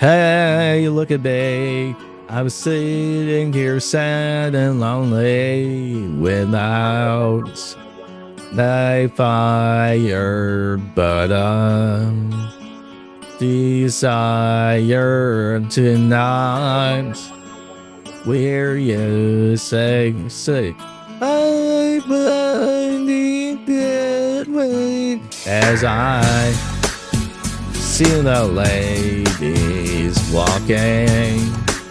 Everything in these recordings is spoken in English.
Hey, look at me. I was sitting here sad and lonely without a fire, but desire tonight. Where you say, I believe that way as I see the ladies walking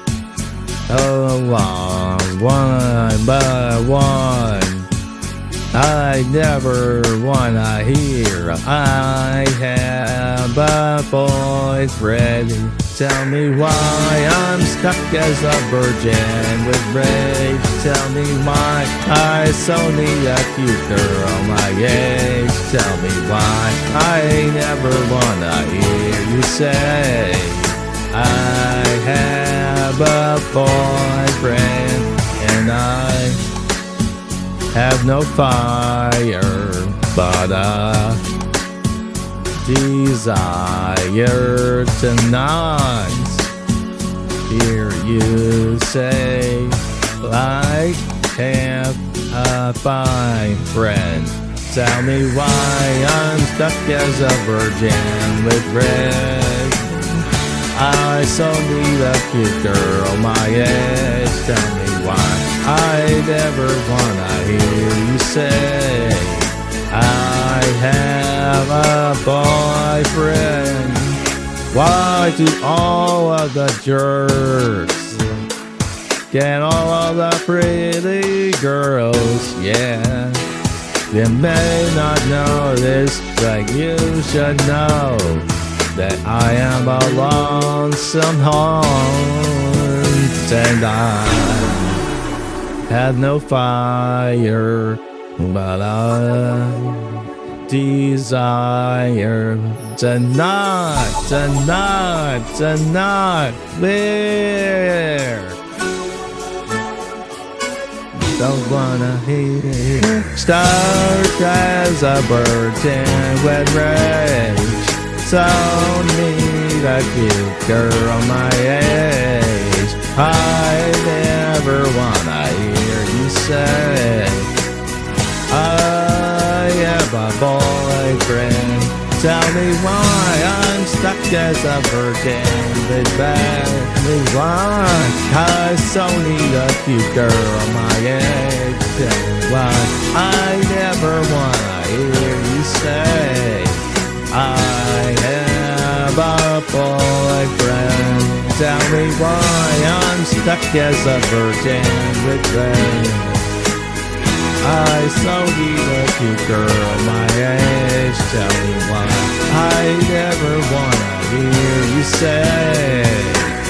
along one by one. I never wanna hear I have a boyfriend. Tell me why I'm stuck as a virgin with rage. Tell me why I so need a cute girl my age. Tell me why I never wanna hear you say I have a boyfriend and I have no fire but a desire tonight. Hear you say I have a fine friend. Tell me why I'm stuck as a virgin with red. I so need a cute girl my age. Tell me why I never wanna hear you say I have a boyfriend. Why do all of the jerks get all of the pretty girls? Yeah, you may not know this, but you should know that I am a lonesome heart and I have no fire but I desire tonight there. Don't wanna hear start as a virgin with rage. So need a cute girl my age. I never wanna hear you say I have a boyfriend. Tell me why I'm stuck as a virgin with bad me why I so need a cute girl my age. Tell me why I never wanna hear you say I have a boyfriend. Tell me why I'm stuck as a virgin with red. I so need a cute girl my age. Tell me why I never wanna hear you say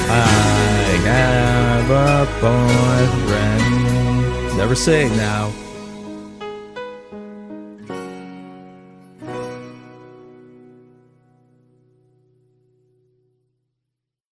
I have a boyfriend. Never say it now.